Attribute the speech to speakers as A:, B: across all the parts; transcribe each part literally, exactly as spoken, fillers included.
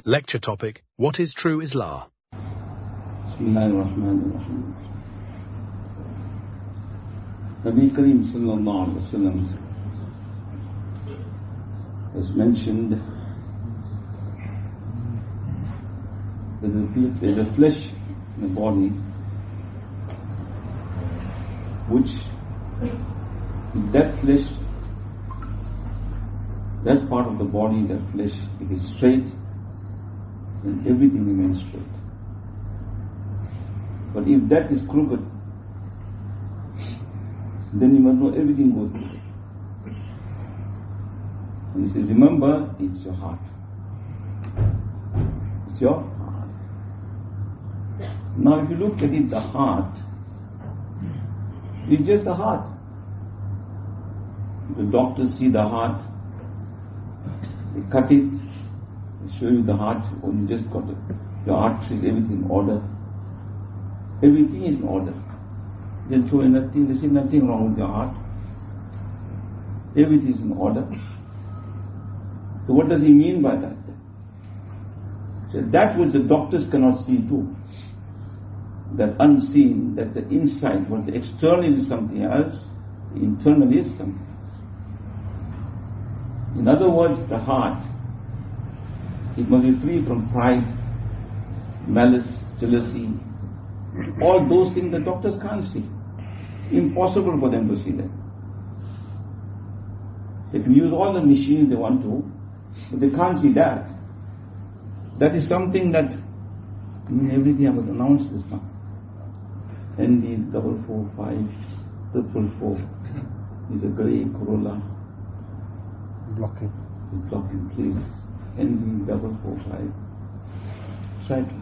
A: Lecture topic: What is true Islah?
B: Bismillahirrahmanirrahim. Nabi Kareem sallallahu alaihi wasallam has mentioned that the, the flesh in the body, which if that flesh, that part of the body, that flesh, it is straight, then everything remains straight. But if that is crooked, then you must know everything goes crooked. And he says, remember, it's your heart. It's your heart. Now if you look at it, the heart, it's just the heart. The doctors see the heart, they cut it, they show you the heart, or you just got it. Your arteries, everything in order. Everything is in order. They show you nothing, they say nothing wrong with your heart. Everything is in order. So what does he mean by that? So that which the doctors cannot see too, that unseen, that's the inside, what the external is something else, the internal is something else. In other words, the heart, it must be free from pride, malice, jealousy, all those things the doctors can't see. Impossible for them to see them. They can use all the machines they want to, but they can't see that. That is something that, I mean, everything I must announce this now. N D double four five triple four is a grey Corolla.
C: Blocking.
B: Is blocking, please. N D double four five. Try to.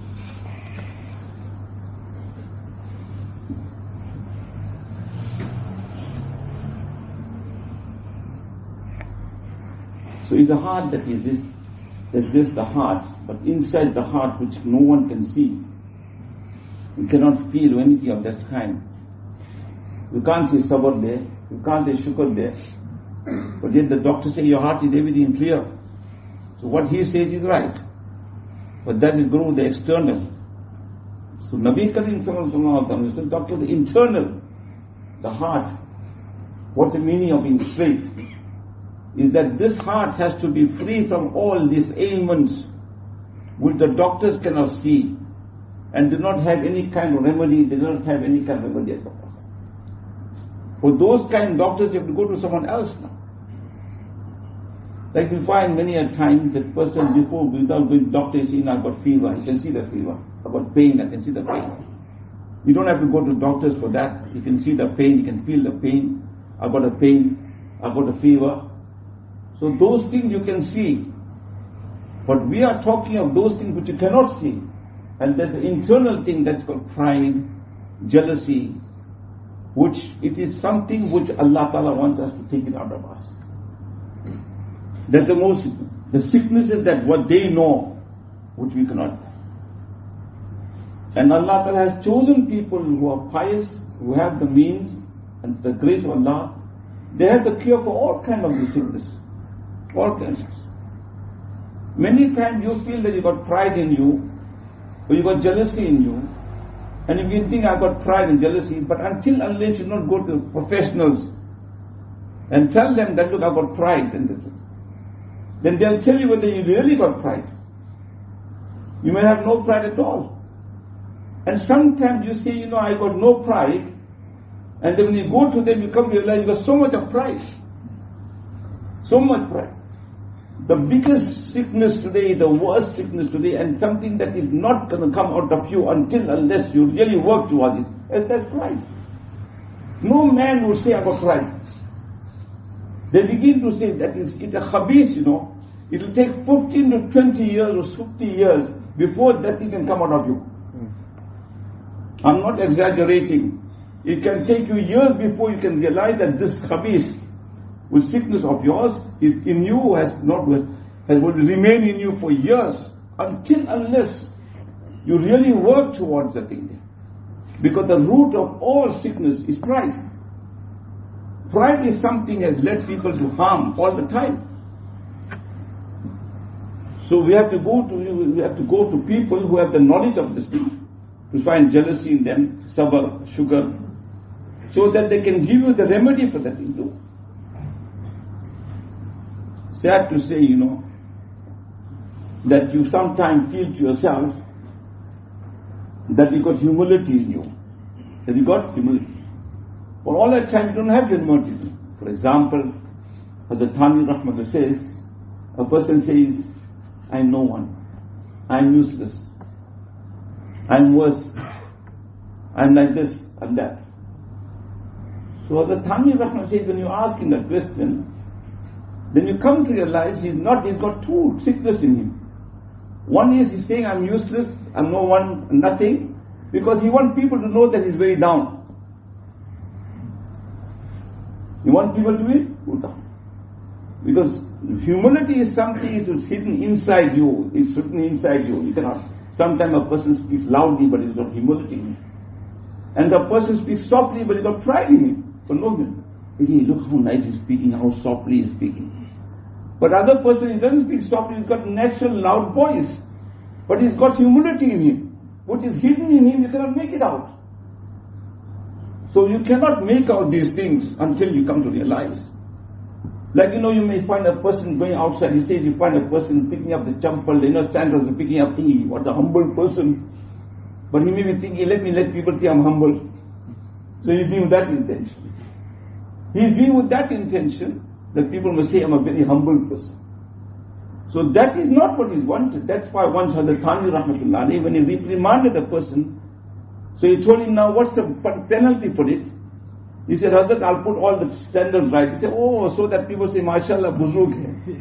B: So it's the heart that is this, that's just the heart, but inside the heart which no one can see, you cannot feel anything of that kind. You can't say sabr there, you can't say shukr there, but yet the doctor says your heart is everything clear. So what he says is right, but that is through the external. So Nabi Kareem sallallahu alaihi wasallam said, doctor, the internal, the heart, what's the meaning of being straight? Is that this heart has to be free from all these ailments which the doctors cannot see and do not have any kind of remedy, they do not have any kind of remedy at all. For those kind of doctors, you have to go to someone else now. Like we find many a times that person before, without going to doctor, you see, I've got fever, you can see the fever. I've got pain, I can see the pain. You don't have to go to doctors for that. You can see the pain, you can feel the pain. I've got a pain, I've got a fever. So those things you can see, but we are talking of those things which you cannot see, and there's an internal thing that's called pride, jealousy, which it is something which Allah Ta'ala wants us to take it out of us. That's the most, the sickness is that what they know, which we cannot. And Allah Ta'ala has chosen people who are pious, who have the means, and the grace of Allah, they have the cure for all kinds of the sickness. All kinds. Many times you feel that you got pride in you, or you got jealousy in you, and if you think I've got pride and jealousy, but until unless you not go to professionals and tell them that look, I've got pride, and then they'll tell you whether you really got pride. You may have no pride at all. And sometimes you say, you know, I got no pride, and then when you go to them, you come to realize you got so much of pride. So much pride. The biggest sickness today, the worst sickness today, and something that is not going to come out of you until unless you really work towards it, and that's pride. No man will say, I've got pride. They begin to say that is, it's a khabis, you know. It will take fifteen to twenty years or fifty years before that thing can come out of you. Mm. I'm not exaggerating. It can take you years before you can realize that this khabis, with sickness of yours, is in you, has not has will remain in you for years, until unless you really work towards the thing. Because the root of all sickness is pride. Pride is something that has led people to harm all the time. So So we have to go to we have to go to people who have the knowledge of this thing, to find jealousy in them, sabr, sugar, so that they can give you the remedy for that thing too. Sad to say, you know, that you sometimes feel to yourself that you got humility in you, that you got humility. For all that time you don't have humility. For example, Hazrat Thani Rahmatullah says, a person says, I'm no one, I'm useless, I'm worse, I'm like this and that. So Hazrat Thani Rahmatullah says, when you ask him that question, then you come to realize he's not, he's got two sickness in him. One is he's saying, I'm useless, I'm no one, nothing, because he wants people to know that he's very down. You want people to be go down. Because humility is something that's hidden inside you. It's written inside you. You cannot. Sometimes a person speaks loudly, but he's got humility in him. And the person speaks softly, but he's got pride in him. So no, you see, look how nice he's speaking, how softly he's speaking. But other person, he doesn't speak softly, he's got a natural loud voice. But he's got humility in him. What is hidden in him, you cannot make it out. So you cannot make out these things until you come to realize. Like, you know, you may find a person going outside, he says you find a person picking up the champal, you know, sandals, picking up, hey, what a humble person. But he may be thinking, let me let people think I'm humble. So he's doing with that intention. He's doing with that intention that people may say I'm a very humble person. So that is not what is wanted. That's why once Hazrat Thani Rahmatullah alayhi, when he reprimanded a person, so he told him, now what's the penalty for it? He said, Hazrat, I'll put all the standards right. He said, oh, so that people say, mashallah, buzurg hai.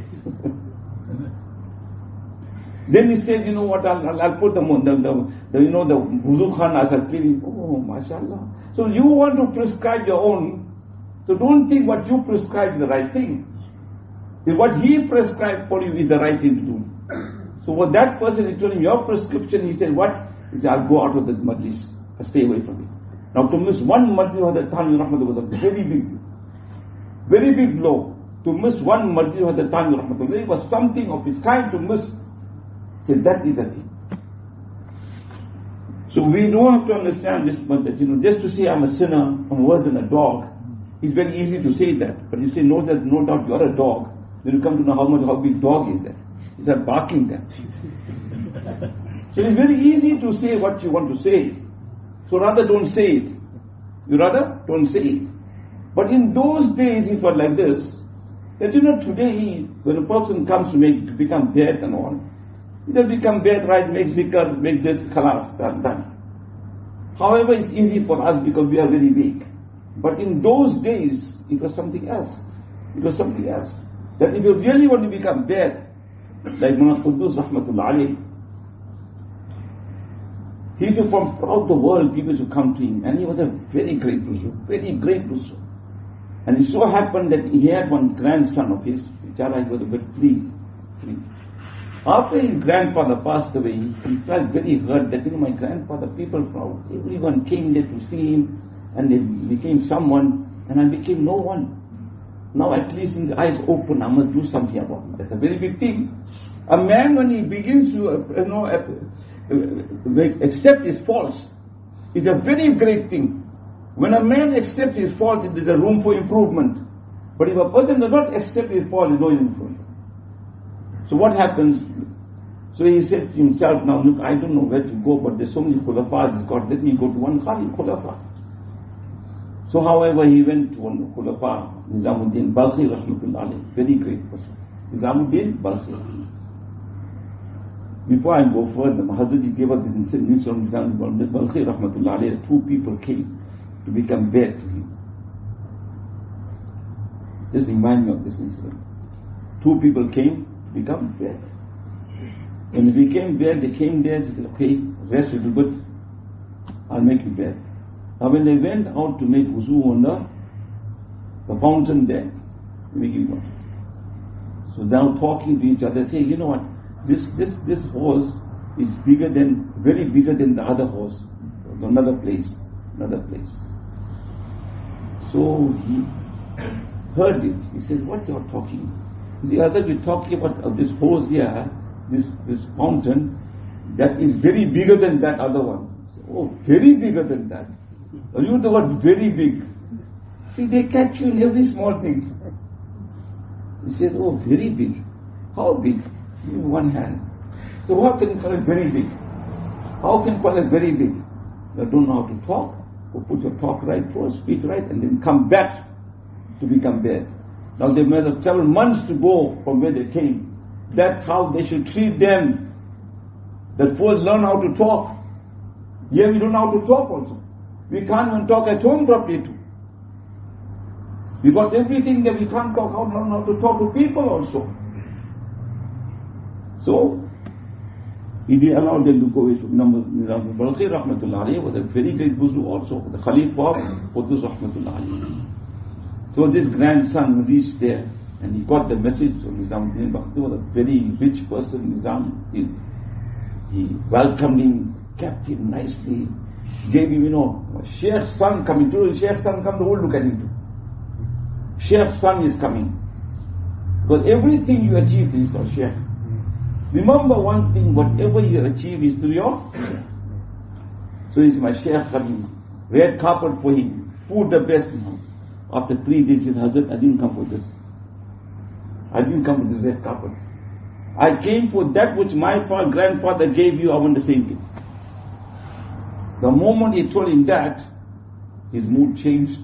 B: Then he said, you know what, I'll, I'll, I'll put the, the, the, the, you know, the buzurg khan as a cleaning. Oh, mashallah. So you want to prescribe your own, so don't think what you prescribe is the right thing. If what he prescribed for you is the right thing to do. So what that person, he told him, your prescription, he said, what? He said, I'll go out of the majlis. I'll stay away from it. Now to miss one majlis of the Thani Rahmatullah was a very big, very big blow. To miss one majlis of the Thani Rahmatullah was something of its kind to miss. He said, that is a thing. So we don't have to understand this, but that, you know, just to say I'm a sinner, I'm worse than a dog, it's very easy to say that. But you say, no, that no doubt you're a dog. Then you come to know how much, how big dog is that. It's a barking that. So it's very easy to say what you want to say. So rather don't say it. You rather don't say it. But in those days it was like this, that you know today when a person comes to make to become bad and all, he does become bad, right, make zikr, make this, khalas, done, done. However, it's easy for us because we are very weak. But in those days it was something else. It was something else. That if you really want to become bad, like Mullah Quddus Rahmatullah alayhi, he used to from throughout the world people used to come to him, and he was a very great Buzu, very great Buzu. And it so happened that he had one grandson of his, which he was a bit free, free. After his grandfather passed away, he felt very hurt that, you know, my grandfather, people from everyone came there to see him, and they became someone, and I became no one. Now at least his eyes open, I must do something about it. That's a very big thing. A man, when he begins to, uh, you know, uh, accept his faults, is a very great thing. When a man accepts his fault, there is a room for improvement. But if a person does not accept his fault, there is no improvement. So what happens? So he said to himself, now look, I don't know where to go, but there's so many khulafas, God, let me go to one Khali khulafa. So however, he went to one khulafa, Nizamuddin Balkhi Rahmatullah alayhi, very great person. Nizamuddin Balkhi. Before I go further, Hazrat gave us this incident from Nizamuddin Balkhi Rahmatullah alayhi, two people came to become bad to him. Just remind me of this incident. Two people came to become bad. When they became bad, they came there, they said, okay, rest a little bit, I'll make you bad. Now when they went out to make wuzu on the, the fountain there, making water. So now talking to each other, say, you know what, this this this horse is bigger than, very bigger than the other horse. Another place, another place. So he heard it. He said, what you are talking? The other, you're talking about uh, this horse here, this, this fountain that is very bigger than that other one. Oh, very bigger than that. You the word very big. See, they catch you in every small thing. He says, oh, very big. How big? In one hand. So how can you call it very big? How can you call it very big? You don't know how to talk, or put your talk right, or speech right, and then come back to become bad. Now they may have traveled months to go from where they came. That's how they should treat them. That first learn how to talk. Here we don't know how to talk also. We can't even talk at home properly too. We got everything that we can't talk, how learn how to talk to people also. So, he did allow them to go away. Nizam Balkhi Rahmatullah Alayhi was a very great Buzu also, the Khalif of Qutuz Rahmatullah Alayhi. So this grandson reached there and he got the message of Nizamuddin Bakhti was a very rich person. Nizam, he, he welcomed him, kept him nicely, gave him, you know, Sheikh's son coming to, Sheikh's son come, the whole look at him too. Sheikh's son is coming. Because everything you achieve is for Sheikh. Remember one thing, whatever you achieve is through your Sheikh. So it's my Sheikh coming. Red carpet for him. Food the best. After three days he said, Hazrat, I didn't come for this. I didn't come for this red carpet. I came for that which my father, grandfather gave you. I want the same thing. The moment he told him that, his mood changed.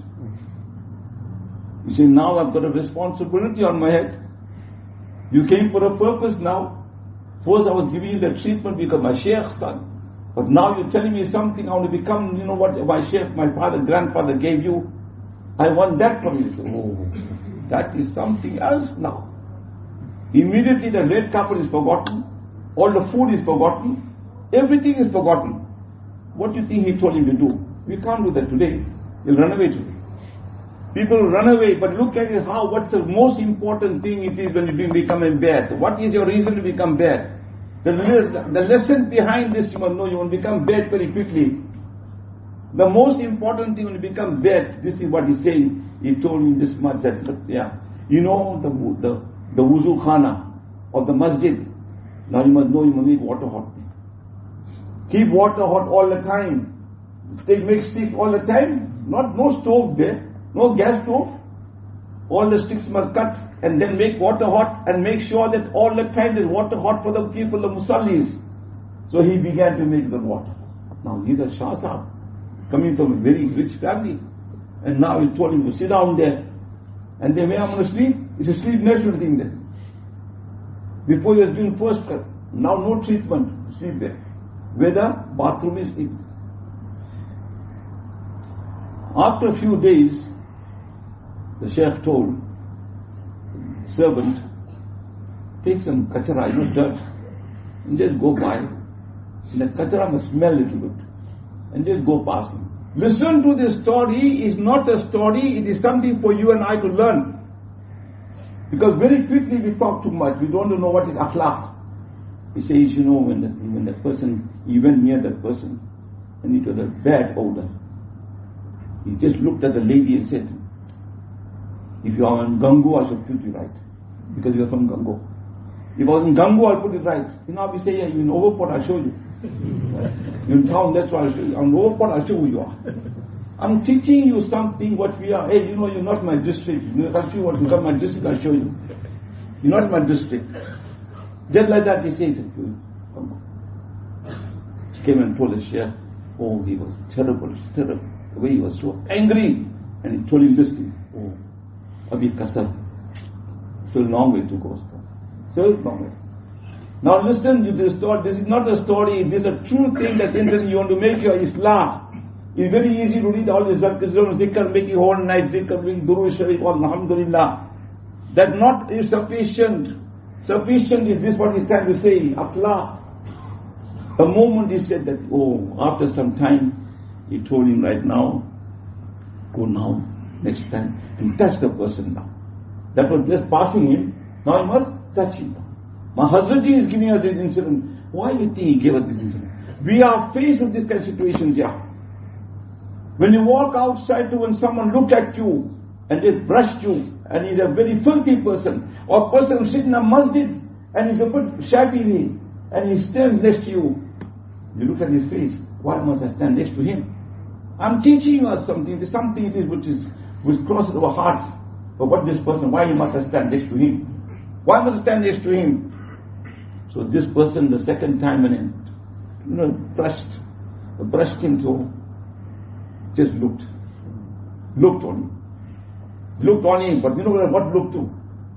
B: He said, now I've got a responsibility on my head. You came for a purpose now. First I was giving you the treatment because my Sheikh's son. But now you're telling me something, I want to become, you know what my Sheikh, my father, grandfather gave you. I want that from you. He said, oh, that is something else now. Immediately the red carpet is forgotten. All the food is forgotten. Everything is forgotten. What do you think he told him to do? We can't do that today. He'll run away today. People run away, but look at it how, what's the most important thing it is when you become bad. What is your reason to become bad? The, the lesson behind this you must know, you will become bad very quickly. The most important thing when you become bad, this is what he's saying. He told me this much, that, yeah. You know the, the, the wuzu khana of the masjid. Now you must know you must make water hot. Keep water hot all the time. Stick, make sticks all the time. Not, no stove there. No gas stove. All the sticks must cut and then make water hot and make sure that all the time there's water hot for the people, the musallis. So he began to make the water. Now he's a Shah Sahib, coming from a very rich family. And now he told him to sit down there. And then when I'm going to sleep, it's a sleep natural thing there. Before he was doing first cut. Now no treatment, sleep there. Where the bathroom is in. After a few days, the Sheikh told the servant, take some kachara, you know, dirt, and just go by. And the kachara must smell a little bit. And just go past him. Listen to this story. It's not a story, it is something for you and I to learn. Because very quickly we talk too much. We don't know what is akhlaq. He says, you know, when the, when the person, he went near that person, and it was a bad odor. He just looked at the lady and said, if you are in Gangu, I shall put you right. Because you are from Gangu. If I was in Gangu, I'll put it right. You know, we say, yeah, you're in Overport, I'll show you. You're in town, that's why I'll show you. I'm in Overport, I'll show you who you are. I'm teaching you something what we are. Hey, you know, you're not my district. You know, if you want to come my district, I'll show you. You're not my district. Just like that, he says, he came and told the Sheikh, oh, he was terrible, terrible. The way he was so angry. And he told him this thing, oh, Abhi Kasar, still long way to go. Still long way. Now listen to this story. This is not a story, this is a true thing that you want to make your Islam. It's very easy to read all this zikr, make it whole night, zikr, make Durood Sharif, alhamdulillah. That not is sufficient. Sufficient is this what he's trying to say, akhlaq. The moment he said that, oh, after some time, he told him right now, go now, next time, and touch the person now. That was just passing him, now he must touch him now. My Hazratji is giving us this incident. Why do you think he gave us this incident? We are faced with this kind of situations here. When you walk outside to when someone look at you, and they brushed you, and he's a very filthy person, or a person sitting in a masjid, and he's a bit shabby, and he stands next to you. You look at his face. Why must I stand next to him? I'm teaching us something. There's something it is which is which crosses our hearts. But what this person? Why must I stand next to him? Why must I stand next to him? So this person, the second time, and you know, brushed, brushed him to, just looked, looked on him, looked on him. But you know what look to?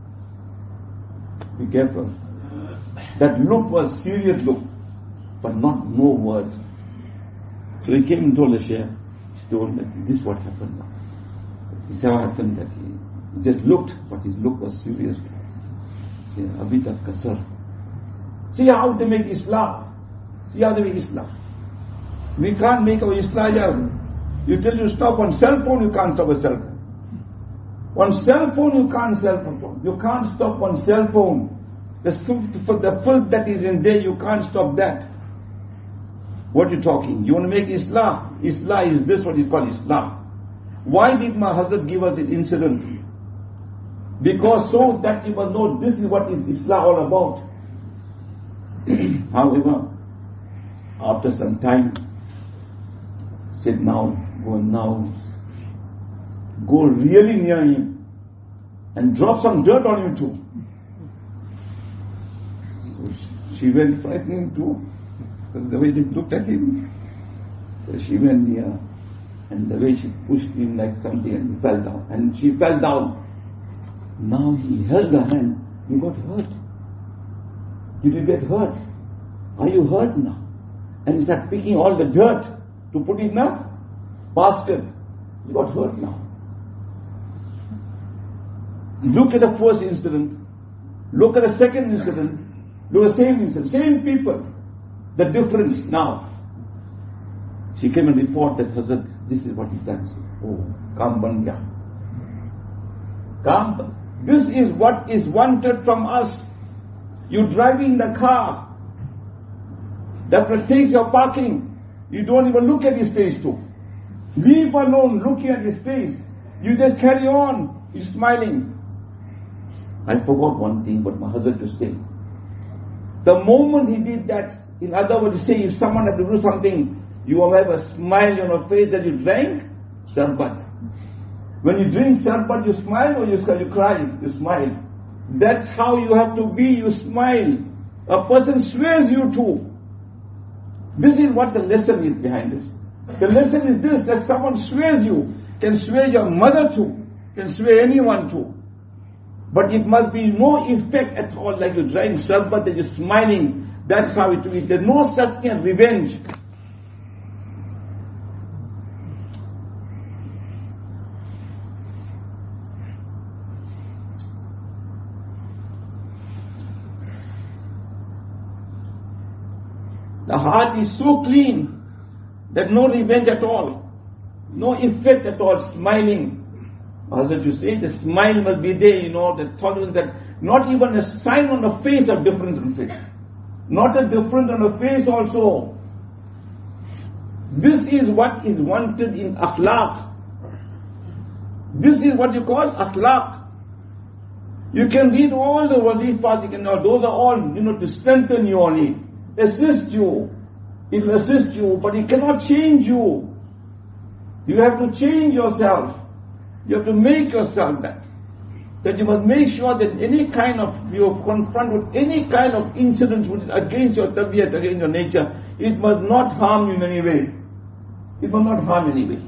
B: Be careful. That look was serious look, but not no word. So he came and told the Shaykh. He told that this is what happened now. He said what happened that he, he just looked, but his look was serious. See, a bit of kasar. See how they make Islam. See how they make Islam. We can't make our Islam. You tell you stop on cell phone, you can't stop a cell phone. On cell phone, you can't cell phone. You can't stop on cell phone. The filth, the filth that is in there, you can't stop that. What are you talking? You want to make Islam? Islam is this what you call Islam. Why did my Hazrat give us an incident? Because so that you must know this is what is Islam all about. However, after some time, said now, go now, go really near him and drop some dirt on him too. So she went frightening too, because the way she looked at him. So she went near, and the way she pushed him like something, and he fell down. And she fell down. Now he held her hand. You got hurt. Did you get hurt? Are you hurt now? And he started picking all the dirt to put in a basket. You got hurt now. Look at the first incident. Look at the second incident. Look at the same incident. Same people. The difference now. She came and reported that Hazrat, this is what he done. Oh, Kam ban gaya. Kam. This is what is wanted from us. You driving the car. That takes your parking. You don't even look at his face too. Leave alone looking at his face. You just carry on. You're smiling. I forgot one thing, but my Hazrat to say. The moment he did that, in other words, say if someone had to do something, you will have a smile on your face that you drank sharbat. When you drink sharbat, you smile or you, you cry? You smile. That's how you have to be. You smile. A person swears you to. This is what the lesson is behind this. The lesson is this, that someone swears you, can swear your mother to, can swear anyone to. But it must be no effect at all, like you're drying sharbat and you're smiling. That's how it will be. There's no such thing as revenge. The heart is so clean that no revenge at all, no effect at all, smiling. As you say, the smile must be there, you know, the tolerance, that not even a sign on the face of difference in face. Not a difference on the face also. This is what is wanted in akhlaq. This is what you call akhlaq. You can read all the wazifas, you can know, those are all, you know, to strengthen you only. Assist you. It will assist you, but it cannot change you. You have to change yourself. You have to make yourself that. That you must make sure that any kind of, you are confronted with any kind of incident which is against your tabiat, against your nature, it must not harm you in any way. It must not harm in any way.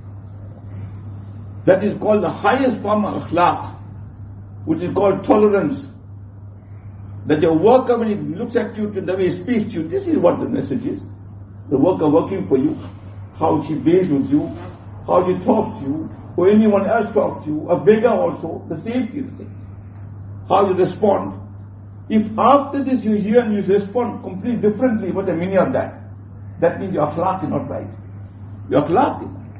B: That is called the highest form of akhlaq, which is called tolerance. That your worker, when he looks at you, to the way he speaks to you, this is what the message is. The worker working for you, how she behaves with you, how she talks to you, or anyone else talks to you, a beggar also, the same thing. How you respond. If after this you hear and you respond completely differently, what's the meaning of that? That means your akhlaq is not right. Your akhlaq is not right.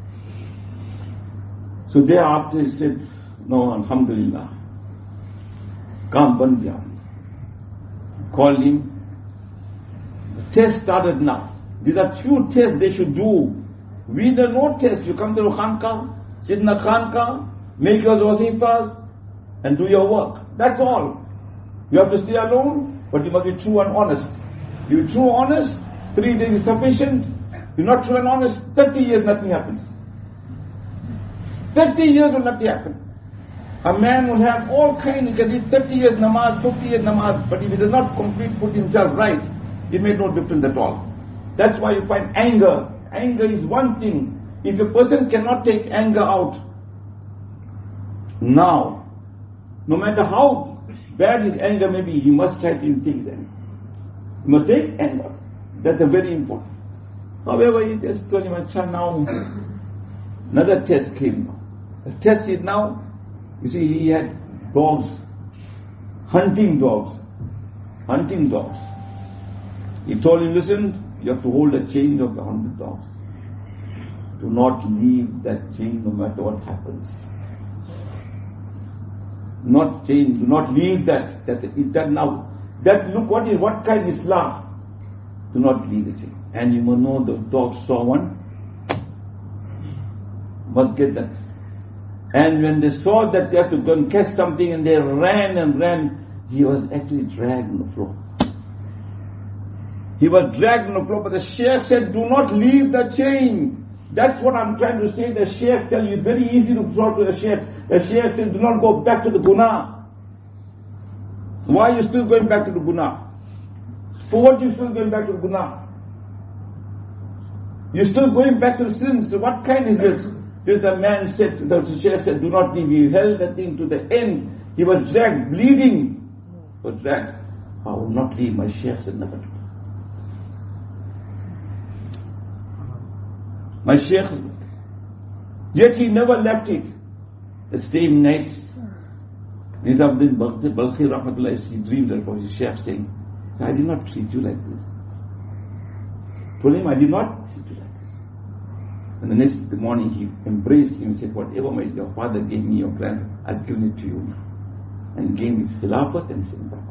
B: So thereafter he said, no, alhamdulillah. Kam ban gaya. Called him. The test started now. These are few tests they should do. We do no test. You come to the khanka, sit in the khanka, make your wazifas, and do your work. That's all. You have to stay alone, but you must be true and honest. You be true and honest, three days is sufficient. You're not true and honest, thirty years nothing happens. thirty years will nothing happen. A man will have all kinds, he can read thirty years namaz, fifty years namaz, but if he does not complete put himself right, it made no difference at all. That's why you find anger. Anger is one thing. If a person cannot take anger out now, no matter how bad his anger may be, he must try to take his anger. He must take anger. That's a very important. However, he just told him, son, now another test came now. The test is now, you see, he had dogs, hunting dogs, hunting dogs. He told him, listen, you have to hold a chain of the hundred dogs. Do not leave that chain no matter what happens. Not chain, do not leave that. That is that now. That look what is what kind of Islam. Do not leave the chain. And you must know the dogs saw one. Must get that. And when they saw that they had to go and catch something and they ran and ran, he was actually dragged on the floor. He was dragged on the floor, but the Shaykh said, do not leave the chain. That's what I'm trying to say. The Shaykh tell you, very easy to talk to the Shaykh. The Shaykh says, do not go back to the guna. Why are you still going back to the guna? For what are you still going back to the guna? You're still going back to the sins. So what kind is this? This a man said, the Shaykh said, do not leave. He held the thing to the end. He was dragged, bleeding. He was dragged. I will not leave. My Shaykh said, never do. My Shaykh, yet he never left it. The same night, Nizamuddin Balkhi Rahmatullah, he dreamed that was his Shaykh saying, I did not treat you like this. Told him, I did not treat you like this. And the next morning he embraced him and said, whatever my, your father gave me, your grandfather, I've given it to you now. And gave me Khilafat and Sindh.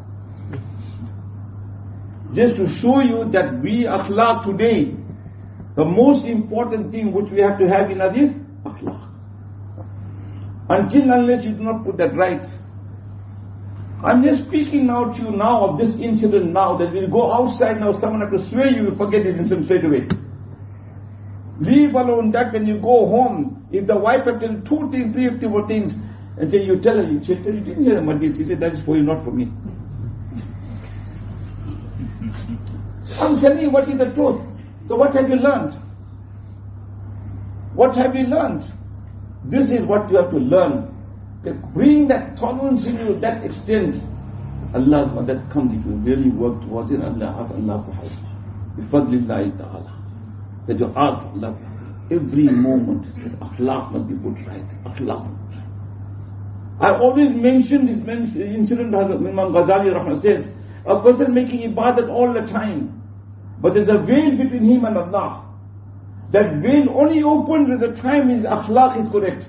B: Just to show you that we akhlaq today, the most important thing which we have to have in us is akhlaq. Until unless you do not put that right. I'm just speaking now to you now of this incident now, that we'll go outside now, someone has to swear you will forget this incident straight away. Leave alone that when you go home, if the wife has done two things, three four things, and say you tell her, you tell her, you didn't hear the Madis, he said that is for you, not for me. I'm telling you what is the truth. So what have you learned? What have you learned? This is what you have to learn. To bring that tolerance in you, that extent. Allah, that comes if you really work towards it. Allah, ask Allah for help. Bifadlillahi ta'ala. That you ask Allah every moment that akhlaq must be put right. Akhlaq. I always mention this incident. Imam Ghazali Rahman says, a person making ibadat all the time, but there's a veil between him and Allah. That veil only opens at the time his akhlaq is correct.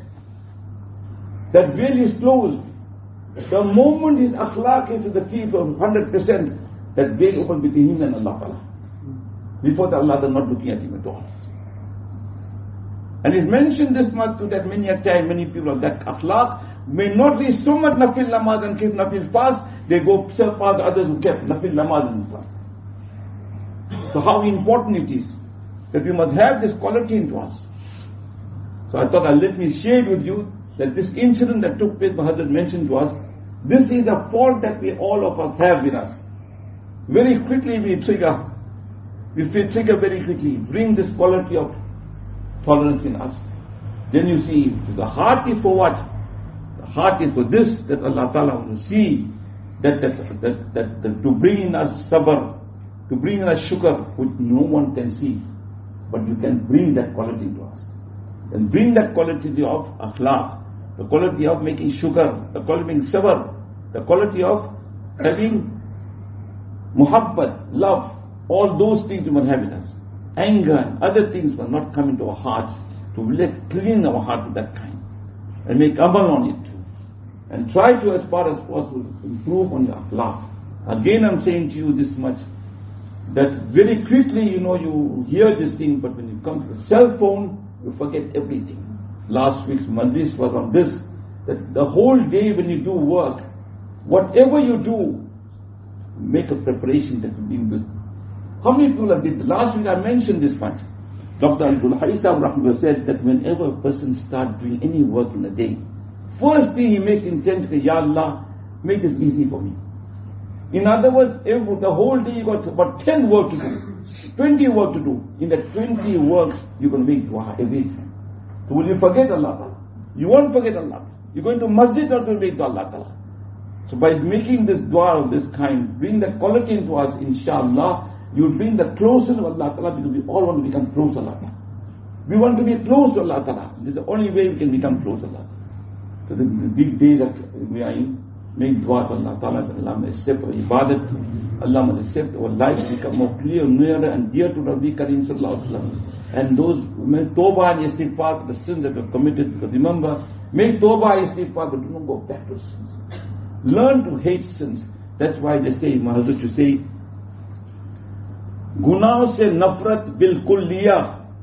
B: That veil is closed. The moment his akhlaq is to the teeth of one hundred percent, that veil opens between him and Allah. Before that, Allah is not looking at him at all. And it's mentioned this much too, that many a time, many people of that akhlaq may not reach so much nafil namaz and keep nafil fast, they go surpass others who kept nafil namaz and fast. So how important it is that we must have this quality into us. So I thought, let me share with you that this incident that took place, Hazrat mentioned to us, this is a fault that we all of us have in us. Very quickly we trigger, we trigger very quickly, bring this quality of tolerance in us. Then you see, the heart is for what? The heart is for this, that Allah Ta'ala wants to see, that, that, that, that, that to bring in us sabr, to bring in us shukr, which no one can see. But you can bring that quality to us. And bring that quality of akhlaq, the quality of making shukr, the quality of making sabr, the quality of having muhabbat, love, all those things you must have in us. Anger and other things must not come into our hearts, to let clean our heart with that kind. And make amal on it too. And try to, as far as possible, improve on your akhlaq. Again I'm saying to you this much, that very quickly, you know, you hear this thing, but when you come to the cell phone, you forget everything. Last week's majlis was on this, that the whole day when you do work, whatever you do, make a preparation that will be in this. How many people have did? Last week I mentioned this point. Doctor Abdul Hayy Sahib Rahmatullah said that whenever a person starts doing any work in a day, first thing he makes intent, Ya Allah, make this easy for me. In other words, every, the whole day you got about ten work to do, twenty work to do. In the twenty works, you're going to make dua every time. So will you forget Allah Ta'ala? You won't forget Allah. You're going to masjid or to make dua Allah Ta'ala. So by making this dua of this kind, bring that quality into us, inshallah, you will bring the closer to Allah Ta'ala, because we all want to become close to Allah Ta'ala. We want to be close to Allah Ta'ala. This is the only way we can become close to Allah. So the, the big day that we are in, make dua to Allah Ta'ala, that Allah may accept our ibadat, Allah may accept our life, become more clear, nearer and dear to Rabbi Kareem Sallallahu Alaihi Wasallam. And those who make tawbah and istighfar for the sins that we have committed, because remember, make tawbah and istighfar, but do not go back to sins. Learn to hate sins. That's why they say, Mahazrat, you say, गुनाह से नफरत बिल्कुल लिया.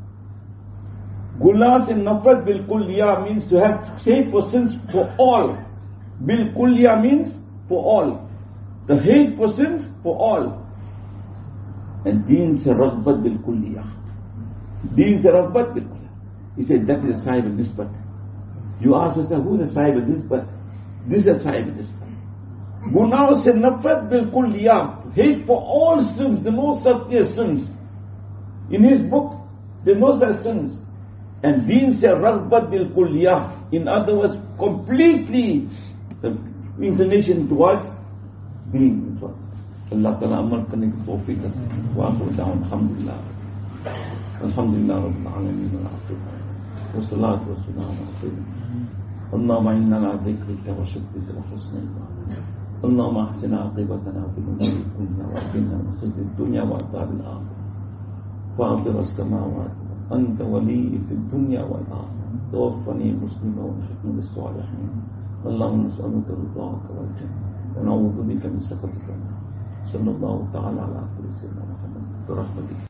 B: गुनाह से नफरत बिल्कुल लिया means to have hate for sins for all. बिल्कुल लिया means for all. The hate for sins for all. And deen se raghbat बिल्कुल लिया. Deen se raghbat बिल्कुल लिया. He said that is a sahib of nisbat. You ask yourself, who is a sahib of nisbat? This is a sahib of nisbat. गुनाह से नफरत बिल्कुल लिया. Hate for all sins. There are no such sins. In his book, there are no such sins. And deen se raghbat bil kulliyah. In other words, completely the inclination towards deen. Allah Ta'ala amal karne ki tawfiq naseeb. Wa akhir da'wan alhamdulillah. Alhamdulillah rabbil alamin wal akhir. Wa salatu wa salam ala sayyidina. Allahumma inna ala dhikrika wa shukrika wa husni ibadah. اللهم احسن عاقبتنا في الامور كلها واجعلنا من خزي الدنيا وعذاب الاخره. فاطر السماوات انت ولي في الدنيا والاخره. توفني مسلما والحقني بالصالحين. اللهم نسالك رضاك والجنه ونعوذ بك من سخطك. صلى الله تعالى على سيدنا محمد برحمتك.